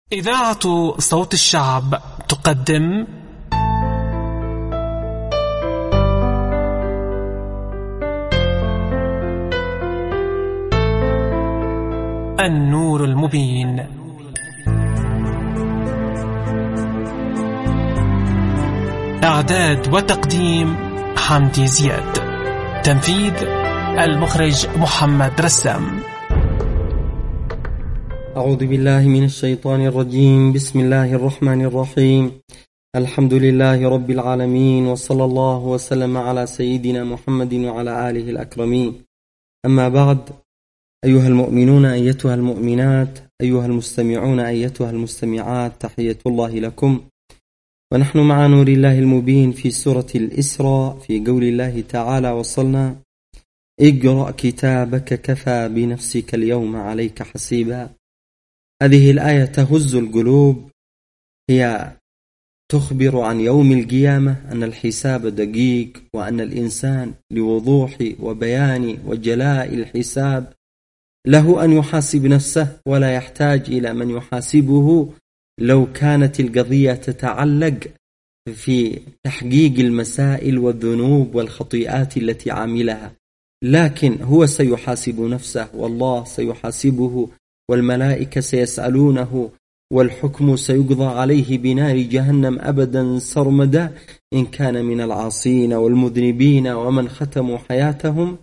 إذاعة صوت الشعب تقدم النور المبين. إعداد وتقديم حمدي زياد. تنفيذ المخرج محمد رسام. أعوذ بالله من الشيطان الرجيم. بسم الله الرحمن الرحيم. الحمد لله رب العالمين، وصلى الله وسلم على سيدنا محمد وعلى آله الأكرمين. أما بعد، أيها المؤمنون أيتها المؤمنات، أيها المستمعون أيتها المستمعات، تحية الله لكم. ونحن مع نور الله المبين في سورة الإسراء في قول الله تعالى: وصلنا اقرأ كتابك كفى بنفسك اليوم عليك حسيبا. هذه الآية تهز القلوب، هي تخبر عن يوم القيامة، أن الحساب دقيق، وأن الإنسان لوضوح وبيان وجلاء الحساب له أن يحاسب نفسه، ولا يحتاج إلى من يحاسبه لو كانت القضية تتعلق في تحقيق المسائل والذنوب والخطيئات التي عملها، لكن هو سيحاسب نفسه، والله سيحاسبه، والملائكة سيسألونه، والحكم سيقضى عليه بنار جهنم أبدا سرمدا إن كان من العاصين والمذنبين ومن ختموا حياتهم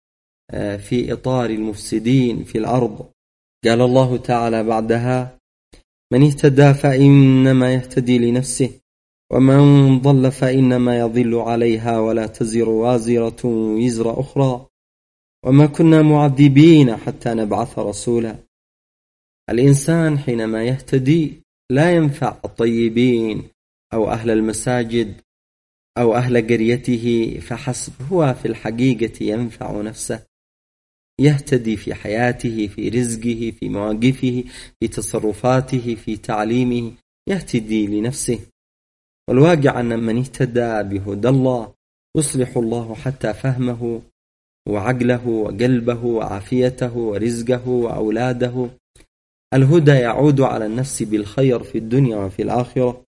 في إطار المفسدين في الأرض. قال الله تعالى بعدها: من اهتدى فإنما يهتدي لنفسه، ومن ضل فإنما يضل عليها، ولا تزر وازرة وزر أخرى، وما كنا معذبين حتى نبعث رسولا. الإنسان حينما يهتدي لا ينفع الطيبين أو أهل المساجد أو أهل قريته فحسب، هو في الحقيقة ينفع نفسه، يهتدي في حياته، في رزقه، في مواقفه، في تصرفاته، في تعليمه، يهتدي لنفسه. والواقع أن من اهتدى بهدى الله يصلح الله حتى فهمه وعقله وقلبه وعافيته ورزقه وأولاده. الهدى يعود على النفس بالخير في الدنيا وفي الآخرة.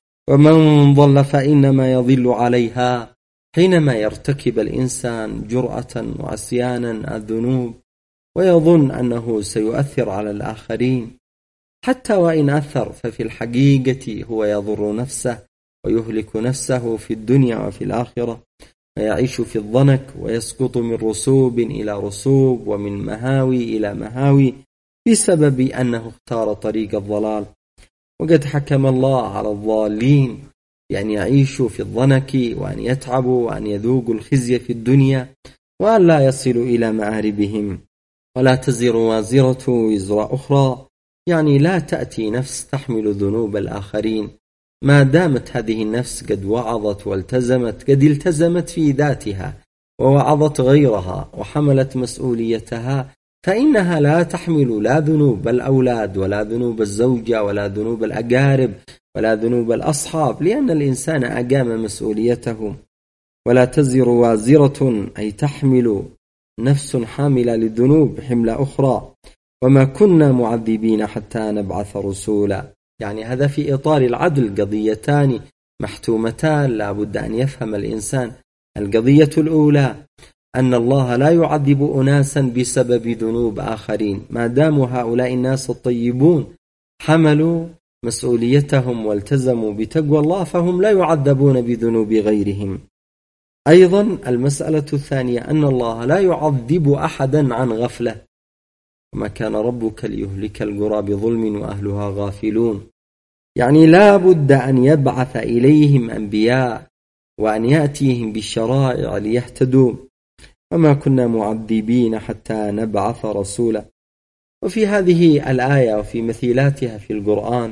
ومن ضل فإنما يضل عليها. حينما يرتكب الإنسان جرأة وعصيانا الذنوب ويظن أنه سيؤثر على الآخرين، حتى وإن أثر ففي الحقيقة هو يضر نفسه ويهلك نفسه في الدنيا وفي الآخرة، ويعيش في الضنك ويسقط من رسوب إلى رسوب ومن مهاوي إلى مهاوي بسبب أنه اختار طريق الضلال. وقد حكم الله على الضالين بأن يعيشوا في الضنك، وأن يتعبوا، وأن يذوقوا الخزي في الدنيا، وأن لا يصلوا إلى مآربهم. ولا تزر وازرة وزر أخرى، يعني لا تأتي نفس تحمل ذنوب الآخرين، ما دامت هذه النفس قد وعظت والتزمت، قد التزمت في ذاتها ووعظت غيرها وحملت مسؤوليتها، فإنها لا تحمل لا ذنوب الأولاد ولا ذنوب الزوجة ولا ذنوب الأقارب ولا ذنوب الأصحاب، لأن الإنسان أقام مسؤوليته. ولا تزر وازرة، أي تحمل نفس حاملة للذنوب حمل أخرى. وما كنا معذبين حتى نبعث رسولا، يعني هذا في إطار العدل، قضيتان محتومتان لا بد أن يفهم الإنسان. القضية الأولى أن الله لا يعذب أناسا بسبب ذنوب آخرين، ما داموا هؤلاء الناس الطيبون حملوا مسؤوليتهم والتزموا بتقوى الله، فهم لا يعذبون بذنوب غيرهم. أيضا المسألة الثانية أن الله لا يعذب أحدا عن غفلة، وما كان ربك ليهلك القرى بظلم وأهلها غافلون، يعني لا بد أن يبعث إليهم أنبياء وأن يأتيهم بالشرائع ليهتدوا. وما كنا معذبين حتى نبعث رسولا. وفي هذه الآية وفي مثيلاتها في القرآن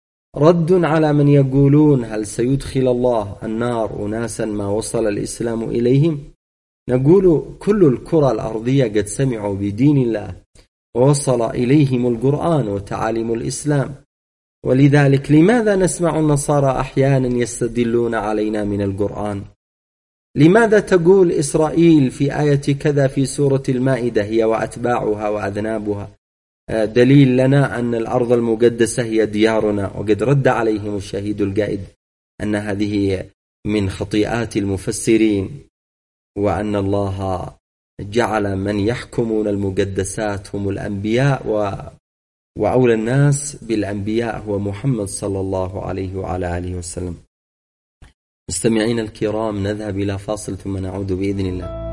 رد على من يقولون: هل سيدخل الله النار أناسا ما وصل الإسلام إليهم؟ نقول: كل الكرة الأرضية قد سمعوا بدين الله ووصل إليهم القرآن وتعاليم الإسلام، ولذلك لماذا نسمع النصارى أحيانا يستدلون علينا من القرآن؟ لماذا تقول إسرائيل في آية كذا في سورة المائدة هي وأتباعها وأذنابها؟ دليل لنا أن الأرض المقدسة هي ديارنا، وقد رد عليهم الشهيد القائد أن هذه من خطيئات المفسرين، وأن الله جعل من يحكمون المقدسات هم الأنبياء، وأولى الناس بالأنبياء هو محمد صلى الله عليه وعلى آله وسلم. مستمعين الكرام، نذهب إلى فاصل ثم نعود بإذن الله.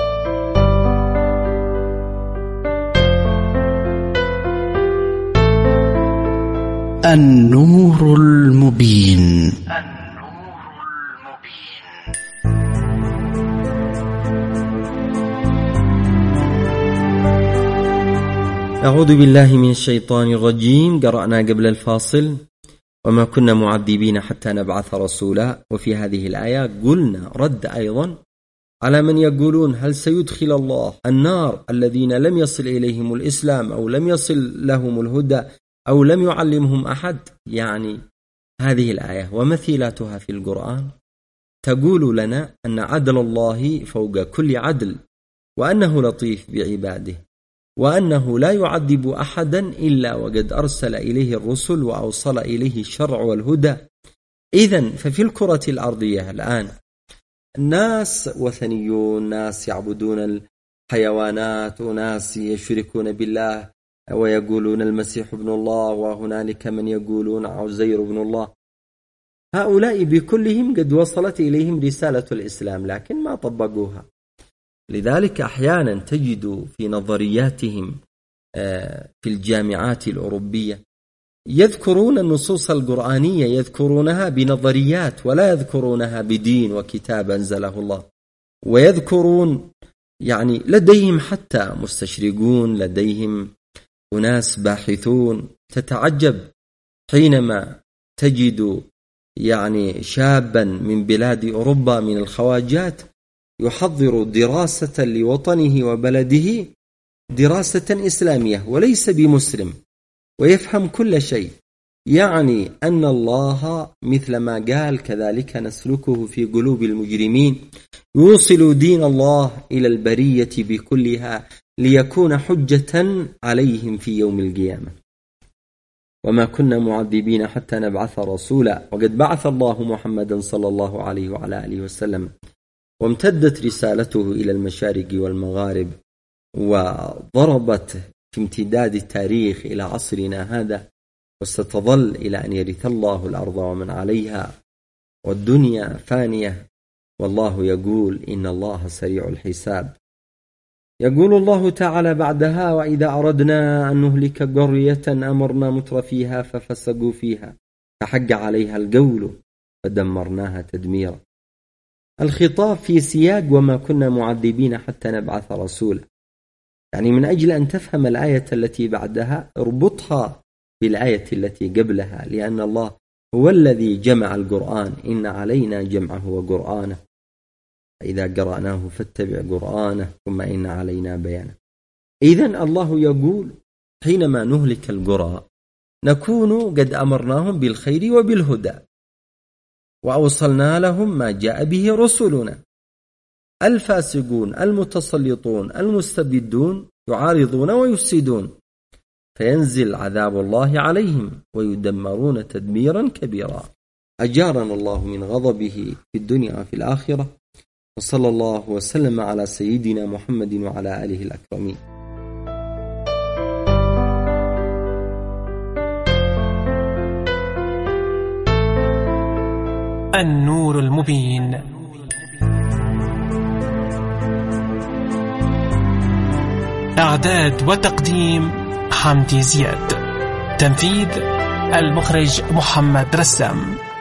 النور المبين. أعوذ بالله من الشيطان الرجيم. قرأنا قبل الفاصل وما كنا معذبين حتى نبعث رسولا، وفي هذه الآية قلنا رد أيضا على من يقولون هل سيدخل الله النار الذين لم يصل إليهم الإسلام أو لم يصل لهم الهدى أو لم يعلمهم أحد. يعني هذه الآية ومثيلاتها في القرآن تقول لنا أن عدل الله فوق كل عدل، وأنه لطيف بعباده، وأنه لا يعذب أحدا إلا وقد أرسل إليه الرسل وأوصل إليه الشرع والهدى. إذن ففي الكرة الأرضية الآن الناس وثنيون، ناس يعبدون الحيوانات، وناس يشركون بالله ويقولون المسيح ابن الله، وهنالك من يقولون عزير ابن الله. هؤلاء بكلهم قد وصلت إليهم رسالة الإسلام لكن ما طبقوها. لذلك أحيانا تجد في نظرياتهم في الجامعات الأوروبية يذكرون النصوص القرآنية، يذكرونها بنظريات ولا يذكرونها بدين وكتاب أنزله الله، ويذكرون يعني لديهم حتى مستشرقون، لديهم أناس باحثون. تتعجب حينما تجد يعني شابا من بلاد أوروبا من الخواجات يحضر دراسة لوطنه وبلده، دراسة إسلامية وليس بمسلم، ويفهم كل شيء. يعني أن الله مثل ما قال كذلك نسلكه في قلوب المجرمين، يوصل دين الله إلى البرية بكلها ليكون حجة عليهم في يوم القيامة. وما كنا معذبين حتى نبعث رسولا، وقد بعث الله محمدا صلى الله عليه وعلى آله وسلم، وامتدت رسالته إلى المشارق والمغارب، وضربت في امتداد التاريخ إلى عصرنا هذا، وستظل إلى أن يرث الله الأرض ومن عليها، والدنيا فانية، والله يقول إن الله سريع الحساب. يقول الله تعالى بعدها وإذا أردنا أن نهلك قرية أمرنا مترفيها ففسقوا فيها فحق عليها القول فدمرناها تدميرا. الخطاب في سياق وما كنا معذبين حتى نبعث رسولا، يعني من أجل أن تفهم الآية التي بعدها اربطها بالآية التي قبلها، لأن الله هو الذي جمع القرآن، إن علينا جمعه وقرآنه، إذا قرأناه فاتبع قرآنه ثم إن علينا بيانه. إذن الله يقول حينما نهلك القرى نكون قد أمرناهم بالخير وبالهدى، وأوصلنا لهم ما جاء به رسلنا. الفاسقون المتسلطون المستبدون يعارضون ويفسدون، فينزل عذاب الله عليهم ويدمرون تدميرا كبيرا. أجارنا الله من غضبه في الدنيا وفي الآخرة، وصلى الله وسلم على سيدنا محمد وعلى آله الأكرمين. النور المبين. إعداد وتقديم حمدي زياد. تنفيذ المخرج محمد رسام.